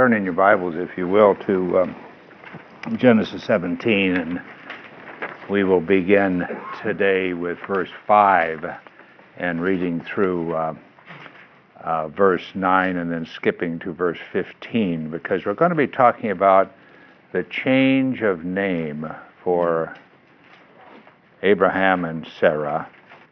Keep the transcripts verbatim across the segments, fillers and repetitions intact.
turn in your Bibles, if you will, to um, Genesis seventeen, and we will begin today with verse five and reading through uh, uh, verse nine and then skipping to verse fifteen, because we're going to be talking about the change of name for Abraham and Sarah.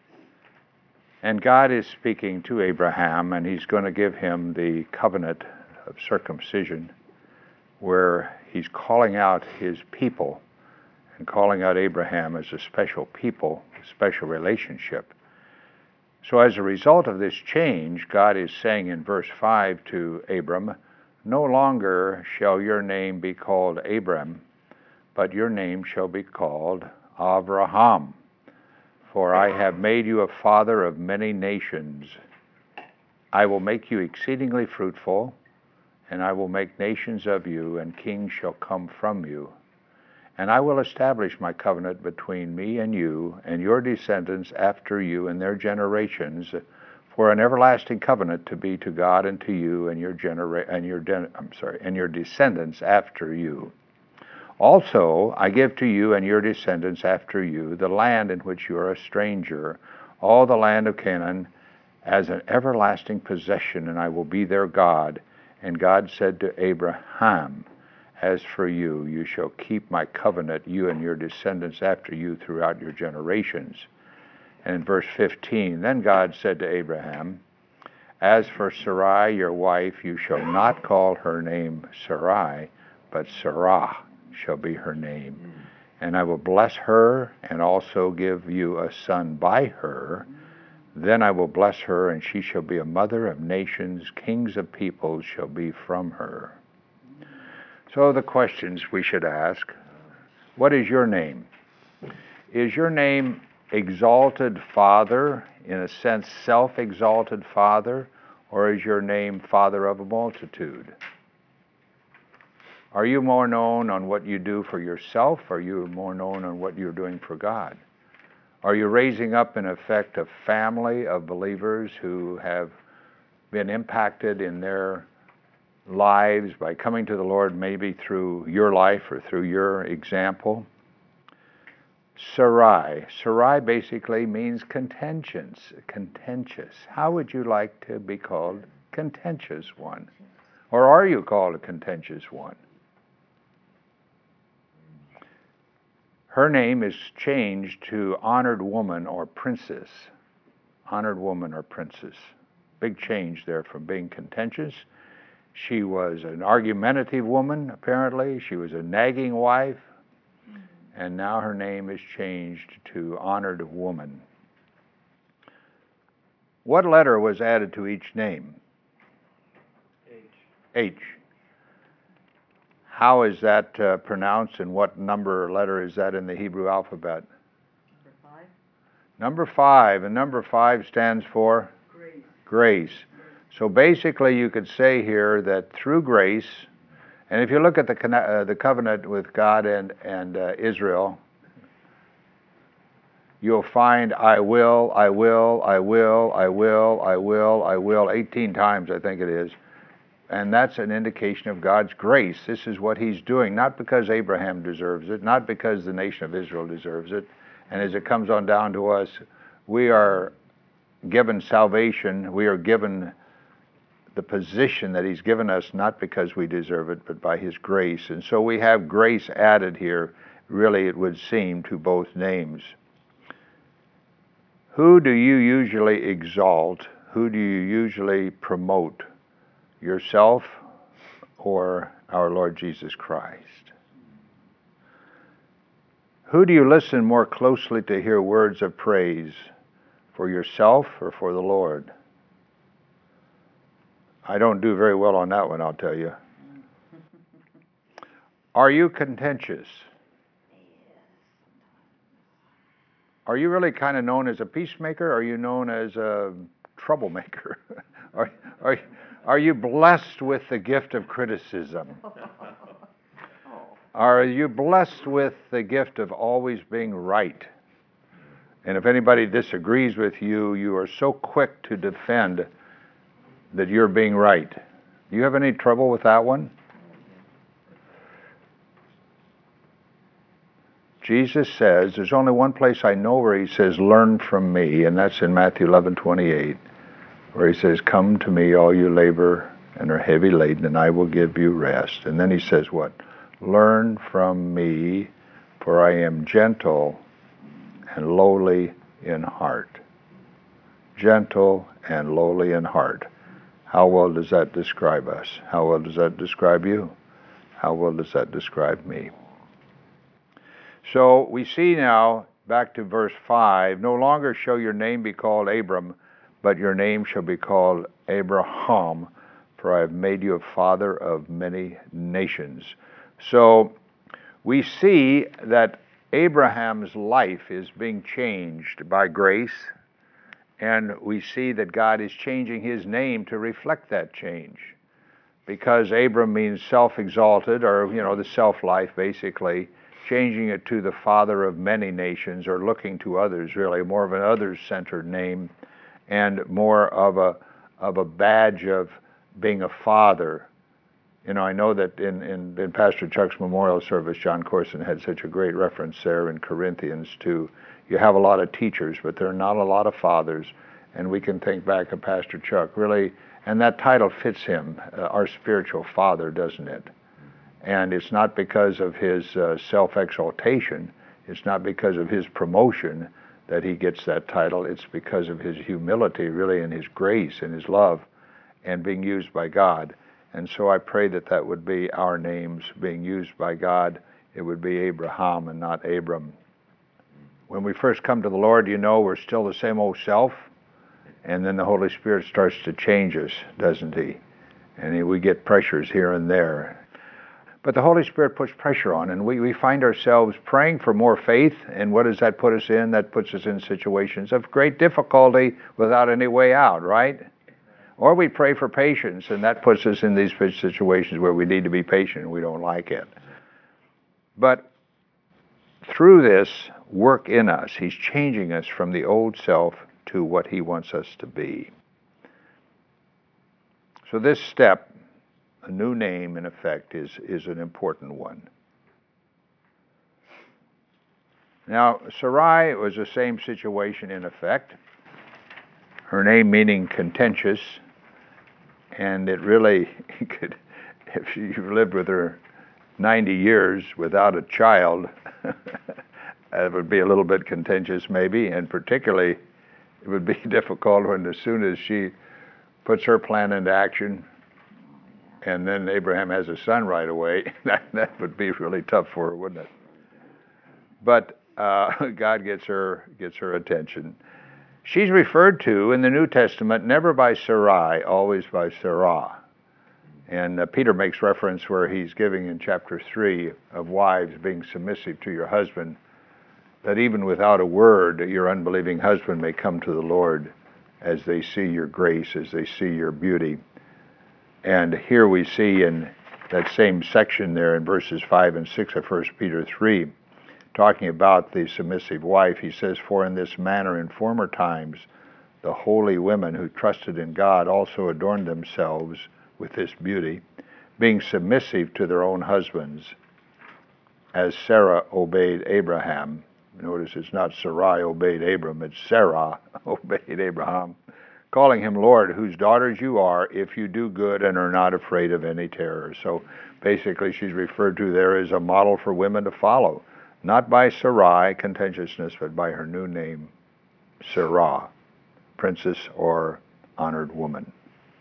And God is speaking to Abraham, and he's going to give him the covenant of circumcision, where he's calling out his people and calling out Abraham as a special people, a special relationship. So as a result of this change, God is saying in verse five to Abram, "No longer shall your name be called Abram, but your name shall be called Avraham. For I have made you a father of many nations. I will make you exceedingly fruitful, and I will make nations of you, and kings shall come from you. And I will establish my covenant between me and you, and your descendants after you and their generations, for an everlasting covenant to be to God and to you and your genera- and your de- I'm sorry, and your descendants after you. Also, I give to you and your descendants after you the land in which you are a stranger, all the land of Canaan, as an everlasting possession, and I will be their God." And God said to Abraham, "As for you, you shall keep my covenant, you and your descendants after you throughout your generations." And in verse fifteen, then God said to Abraham, "As for Sarai, your wife, you shall not call her name Sarai, but Sarah shall be her name. And I will bless her and also give you a son by her. Then I will bless her, and she shall be a mother of nations. Kings of peoples shall be from her." So the questions we should ask: what is your name? Is your name exalted Father, in a sense self-exalted Father, or is your name Father of a multitude? Are you more known on what you do for yourself, or are you more known on what you're doing for God? Are you raising up, in effect, a family of believers who have been impacted in their lives by coming to the Lord, maybe through your life or through your example? Sarai. Sarai basically means contentious. Contentious. How would you like to be called contentious one? Or are you called a contentious one? Her name is changed to honored woman or princess. Honored woman or princess. Big change there from being contentious. She was an argumentative woman, apparently. She was a nagging wife. And now her name is changed to honored woman. What letter was added to each name? H. H. How is that uh, pronounced, and what number or letter is that in the Hebrew alphabet? Number five. Number five, and number five stands for? Grace. Grace. So basically you could say here that through grace, and if you look at the uh, the covenant with God and, and uh, Israel, you'll find I will, I will, I will, I will, I will, I will, eighteen times I think it is. And that's an indication of God's grace. This is what he's doing, not because Abraham deserves it, not because the nation of Israel deserves it. And as it comes on down to us, we are given salvation, we are given the position that he's given us, not because we deserve it, but by his grace. And so we have grace added here, really it would seem, to both names. Who do you usually exalt? Who do you usually promote? Yourself or our Lord Jesus Christ? Who do you listen more closely to hear words of praise? For yourself or for the Lord? I don't do very well on that one, I'll tell you. Are you contentious? Are you really kind of known as a peacemaker? Or are you known as a troublemaker? are, are, are you blessed with the gift of criticism? Are you blessed with the gift of always being right? And if anybody disagrees with you, you are so quick to defend that you're being right. Do you have any trouble with that one? Jesus says, there's only one place I know where he says, learn from me, and that's in Matthew eleven twenty-eight, where he says, come to me, all you labor and are heavy laden, and I will give you rest. And then he says what? Learn from me, for I am gentle and lowly in heart. Gentle and lowly in heart. How well does that describe us? How well does that describe you? How well does that describe me? So we see now, back to verse five, no longer shall your name be called Abram, but your name shall be called Abraham, for I have made you a father of many nations. So we see that Abraham's life is being changed by grace, and we see that God is changing his name to reflect that change. Because Abram means self-exalted, or, you know, the self-life, basically, changing it to the father of many nations, or looking to others, really, more of an others-centered name, and more of a of a badge of being a father. You know, I know that in, in, in Pastor Chuck's memorial service, John Corson had such a great reference there in Corinthians to, you have a lot of teachers, but there are not a lot of fathers. And we can think back of Pastor Chuck, really, and that title fits him, uh, our spiritual father, doesn't it? And it's not because of his uh, self-exaltation, it's not because of his promotion that he gets that title, it's because of his humility, really, and his grace and his love, and being used by God. And so I pray that that would be our names being used by God. It would be Abraham and not Abram. When we first come to the Lord, you know, we're still the same old self, and then the Holy Spirit starts to change us, doesn't he? And we get pressures here and there. But the Holy Spirit puts pressure on, and we, we find ourselves praying for more faith, and what does that put us in? That puts us in situations of great difficulty without any way out, right? Or we pray for patience, and that puts us in these situations where we need to be patient and we don't like it. But through this work in us, he's changing us from the old self to what he wants us to be. So this step, a new name in effect, is, is an important one. Now, Sarai was the same situation in effect. Her name meaning contentious. And it really could, if you lived with her ninety years without a child, it would be a little bit contentious maybe, and particularly it would be difficult when as soon as she puts her plan into action, and then Abraham has a son right away, that, that would be really tough for her, wouldn't it? But uh, God gets her gets her attention. She's referred to in the New Testament never by Sarai, always by Sarah. And uh, Peter makes reference where he's giving in chapter three of wives being submissive to your husband, that even without a word, your unbelieving husband may come to the Lord as they see your grace, as they see your beauty. And here we see in that same section there in verses five and six of First Peter three, talking about the submissive wife, he says, for in this manner in former times the holy women who trusted in God also adorned themselves with this beauty, being submissive to their own husbands, as Sarah obeyed Abraham. Notice it's not Sarai obeyed Abram, it's Sarah obeyed Abraham, calling him Lord, whose daughters you are, if you do good and are not afraid of any terror. So basically she's referred to there as a model for women to follow. Not by Sarai, contentiousness, but by her new name, Sarah, princess or honored woman.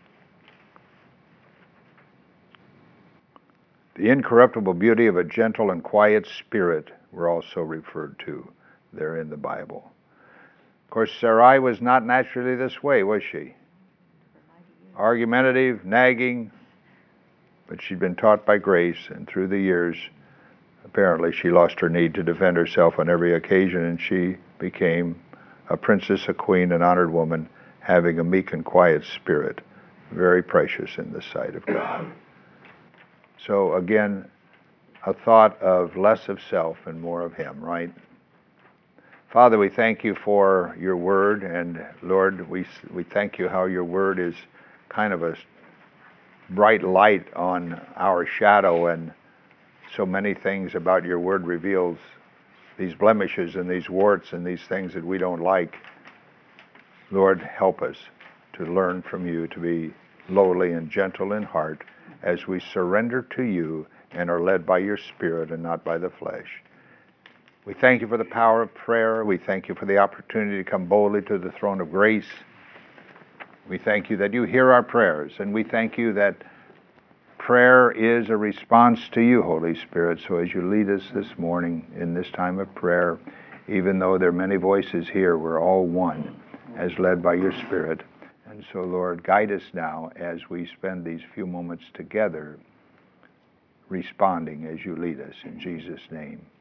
The incorruptible beauty of a gentle and quiet spirit were also referred to there in the Bible. Of course, Sarai was not naturally this way, was she? Argumentative, nagging, but she'd been taught by grace, and through the years, apparently she lost her need to defend herself on every occasion, and she became a princess, a queen, an honored woman, having a meek and quiet spirit, very precious in the sight of God. So again, a thought of less of self and more of him, right? Father, we thank you for your word, and Lord, we we thank you how your word is kind of a bright light on our shadow, and so many things about your word reveals these blemishes and these warts and these things that we don't like. Lord, help us to learn from you to be lowly and gentle in heart as we surrender to you and are led by your Spirit and not by the flesh. We thank you for the power of prayer. We thank you for the opportunity to come boldly to the throne of grace. We thank you that you hear our prayers, and we thank you that prayer is a response to you, Holy Spirit. So as you lead us this morning in this time of prayer, even though there are many voices here, we're all one, as led by your Spirit. And so, Lord, guide us now as we spend these few moments together responding as you lead us. In Jesus' name.